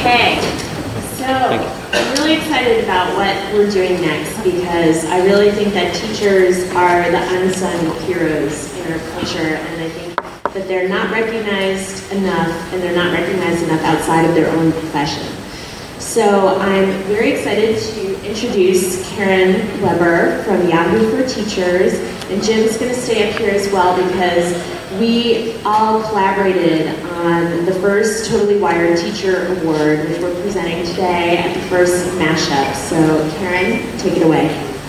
Okay, so I'm really excited about what we're doing next because I really think that teachers are the unsung heroes in our culture, and I think that they're not recognized enough, and they're not recognized enough outside of their own profession. So I'm very excited to introduce Karen Weber from Yahoo for Teachers, and Jim's going to stay up here as well because we all collaborated on the first Totally Wired Teacher Award, which we're presenting today at the first mashup. So Karen, take it away.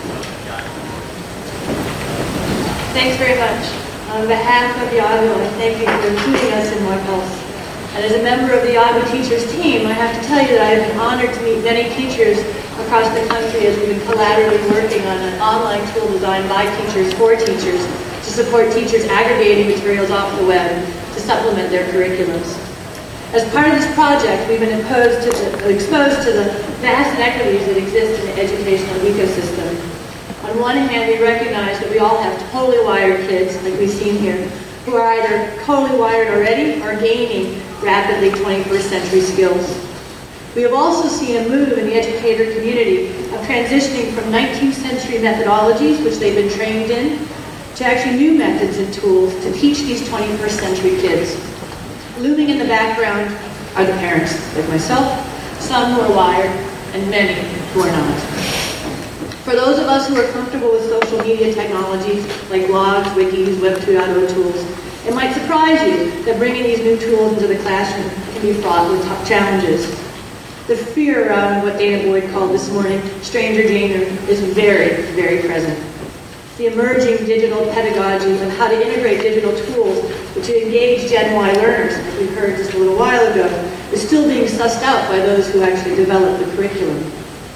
Thanks very much. On behalf of Yahoo, I thank you for including us in Morehouse. And as a member of the Yahoo Teachers team, I have to tell you that I've been honored to meet many teachers across the country as we've been collaboratively working on an online tool designed by teachers for teachers to support teachers aggregating materials off the web to supplement their curriculums. As part of this project, we've been exposed to the vast inequities that exist in the educational ecosystem. On one hand, we recognize that we all have totally wired kids, like we've seen here, who are either totally wired already or gaining rapidly 21st century skills. We have also seen a move in the educator community of transitioning from 19th century methodologies, which they've been trained in, to actually new methods and tools to teach these 21st century kids. Looming in the background are the parents, like myself, some who are wired, and many who are not. For those of us who are comfortable with social media technologies like blogs, wikis, Web 2.0 tools, it might surprise you that bringing these new tools into the classroom can be fraught with tough challenges. The fear around what Dana Boyd called this morning stranger danger is very, very present. The emerging digital pedagogies and how to integrate digital tools which engage Gen Y learners, as we heard just a little while ago, is still being sussed out by those who actually develop the curriculum.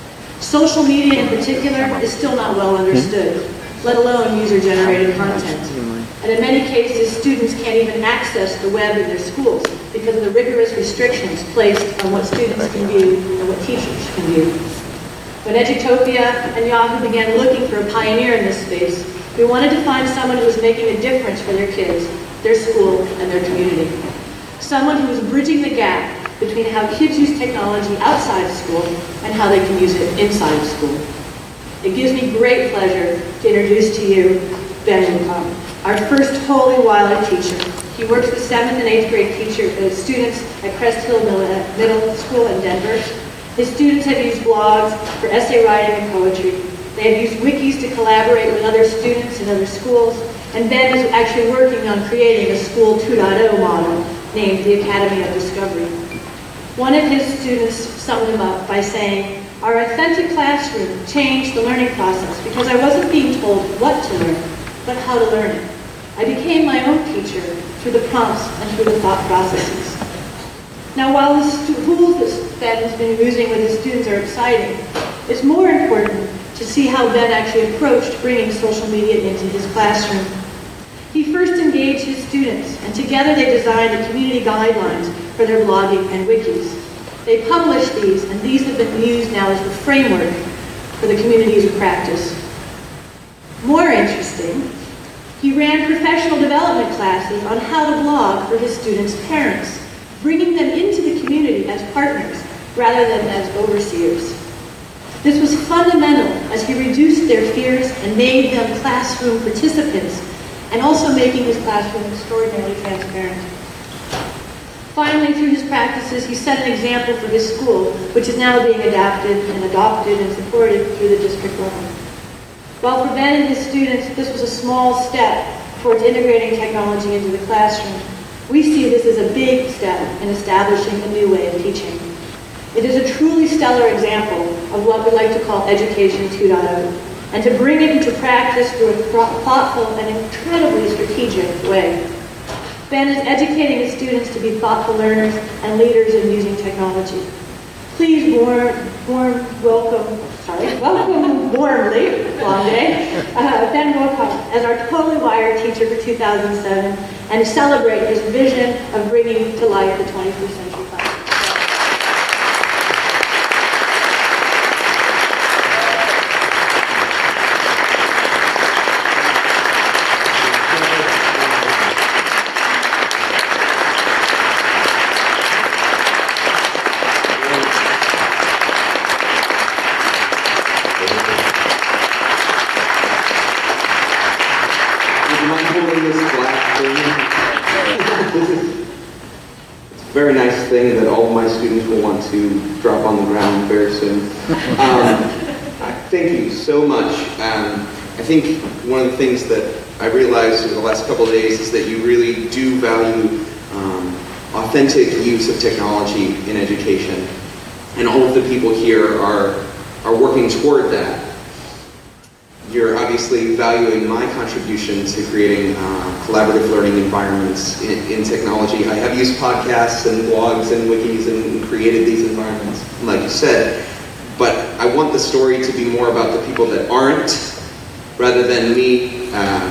Social media in particular is still not well understood, let alone user-generated content. And in many cases, students can't even access the web in their schools because of the rigorous restrictions placed on what students can view and what teachers can view. When Edutopia and Yahoo began looking for a pioneer in this space, we wanted to find someone who was making a difference for their kids, their school, and their community. Someone who was bridging the gap between how kids use technology outside of school and how they can use it inside of school. It gives me great pleasure to introduce to you Ben Woodcock, our first totally wild teacher. He works with 7th and 8th grade students at Crest Hill Middle School in Denver. His students have used blogs for essay writing and poetry. They have used wikis to collaborate with other students in other schools, and Ben is actually working on creating a School 2.0 model named the Academy of Discovery. One of his students summed him up by saying, "Our authentic classroom changed the learning process because I wasn't being told what to learn, but how to learn it. I became my own teacher through the prompts and through the thought processes." Now, while the tools that Ben has been using with his students are exciting, it's more important to see how Ben actually approached bringing social media into his classroom. He first engaged his students, and together they designed the community guidelines for their blogging and wikis. They published these, and these have been used now as the framework for the communities of practice. More interesting, he ran professional development classes on how to blog for his students' parents, bringing them into the community as partners rather than as overseers. This was fundamental as he reduced their fears and made them classroom participants, and also making his classroom extraordinarily transparent. Finally, through his practices, he set an example for his school, which is now being adapted and supported through the district level. While for Ben and his students, this was a small step towards integrating technology into the classroom, we see this as a big step in establishing a new way of teaching. It is a truly stellar example of what we like to call Education 2.0, and to bring it into practice through a thoughtful and incredibly strategic way. Ben is educating his students to be thoughtful learners and leaders in using technology. Please welcome warmly, long day, Ben Woodcock as our Totally Wired teacher for 2007, and celebrate his vision of bringing to life the 21st century class. This is a very nice thing that all of my students will want to drop on the ground very soon. Thank you so much. I think one of the things that I realized over the last couple of days is that you really do value authentic use of technology in education. And all of the people here are working toward that. You're obviously valuing my contribution to creating collaborative learning environments in technology. I have used podcasts and blogs and wikis and created these environments, like you said. But I want the story to be more about the people that aren't, rather than me.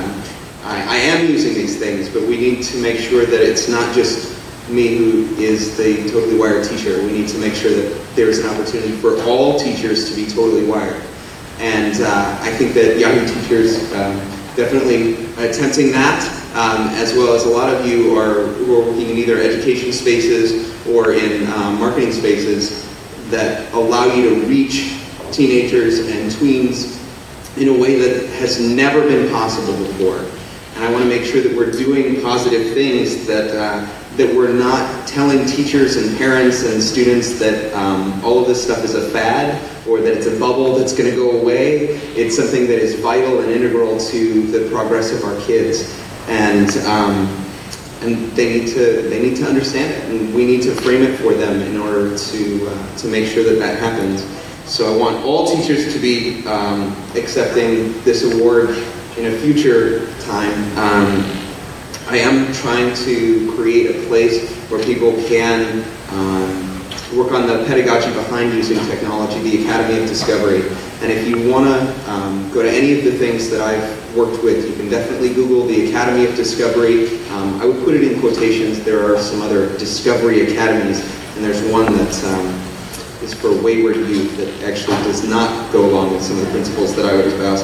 I am using these things, but we need to make sure that it's not just me who is the totally wired teacher. We need to make sure that there's an opportunity for all teachers to be totally wired. And I think that Yahoo Teachers definitely attempting that, as well as a lot of you who are working in either education spaces or in marketing spaces that allow you to reach teenagers and tweens in a way that has never been possible before. And I want to make sure that we're doing positive things, that we're not telling teachers and parents and students that all of this stuff is a fad, or that it's a bubble that's going to go away. It's something that is vital and integral to the progress of our kids. And they need to understand it, and we need to frame it for them in order to make sure that that happens. So I want all teachers to be accepting this award in a future time. I am trying to create a place where people can work on the pedagogy behind using technology, the Academy of Discovery. And if you want to go to any of the things that I've worked with, you can definitely Google the Academy of Discovery. I would put it in quotations. There are some other Discovery Academies, and there's one that is for wayward youth that actually does not go along with some of the principles that I would espouse.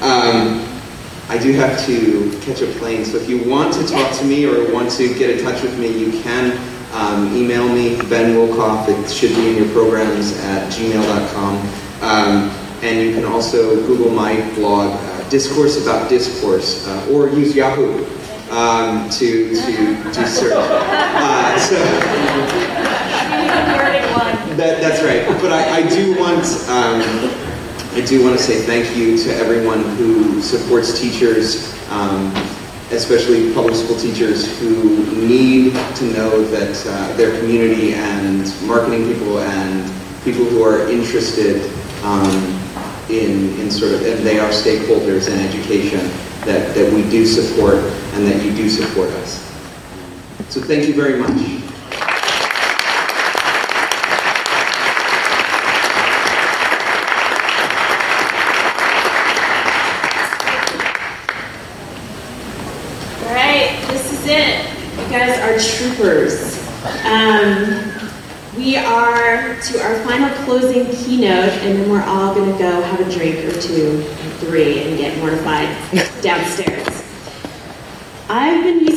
I do have to catch a plane, so if you want to talk to me or want to get in touch with me, you can email me, Ben Wilkoff. It should be in your programs at gmail.com. And you can also Google my blog, Discourse About Discourse, or use Yahoo to search. That's right. But I do want to say thank you to everyone who supports teachers, especially public school teachers who need to know that their community and marketing people and people who are interested in sort of, and they are stakeholders in education, that we do support and that you do support us. So thank you very much. You guys are troopers. We are to our final closing keynote, and then we're all going to go have a drink or two or three and get mortified downstairs. I've been using